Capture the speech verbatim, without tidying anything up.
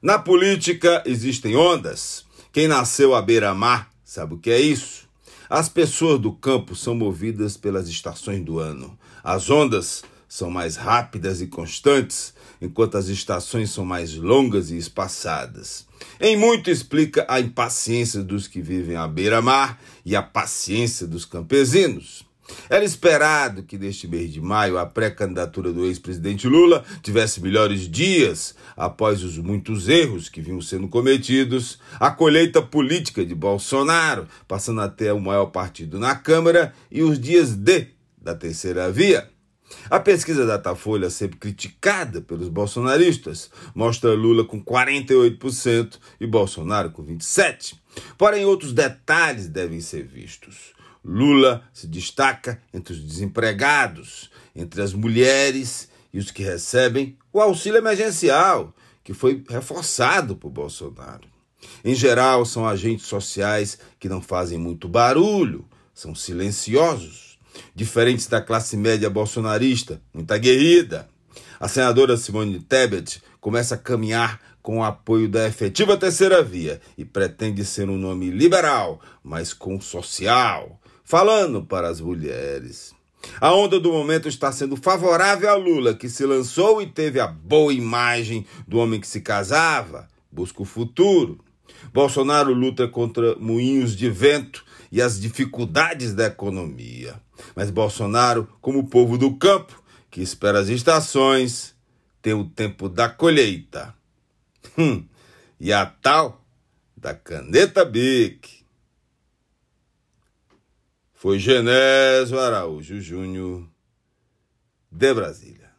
Na política existem ondas. Quem nasceu à beira-mar sabe o que é isso. As pessoas do campo são movidas pelas estações do ano. As ondas são mais rápidas e constantes, enquanto as estações são mais longas e espaçadas. Em muito explica a impaciência dos que vivem à beira-mar e a paciência dos campesinos. Era esperado que neste mês de maio a pré-candidatura do ex-presidente Lula tivesse melhores dias após os muitos erros que vinham sendo cometidos, a colheita política de Bolsonaro, passando até o maior partido na Câmara, e os dias D da terceira via. A pesquisa Datafolha, sempre criticada pelos bolsonaristas, mostra Lula com quarenta e oito por cento e Bolsonaro com vinte e sete por cento. Porém, outros detalhes devem ser vistos. Lula se destaca entre os desempregados, entre as mulheres e os que recebem o auxílio emergencial, que foi reforçado por Bolsonaro. Em geral, são agentes sociais que não fazem muito barulho, são silenciosos, diferentes da classe média bolsonarista, muito aguerrida. A senadora Simone Tebet começa a caminhar com o apoio da efetiva terceira via e pretende ser um nome liberal, mas com social, falando para as mulheres. A onda do momento está sendo favorável a Lula, que se lançou e teve a boa imagem do homem que se casava, busca o futuro. Bolsonaro luta contra moinhos de vento e as dificuldades da economia. Mas Bolsonaro, como o povo do campo, que espera as estações, tem o tempo da colheita. Hum, e a tal da caneta Bic. Foi Genésio Araújo Júnior, de Brasília.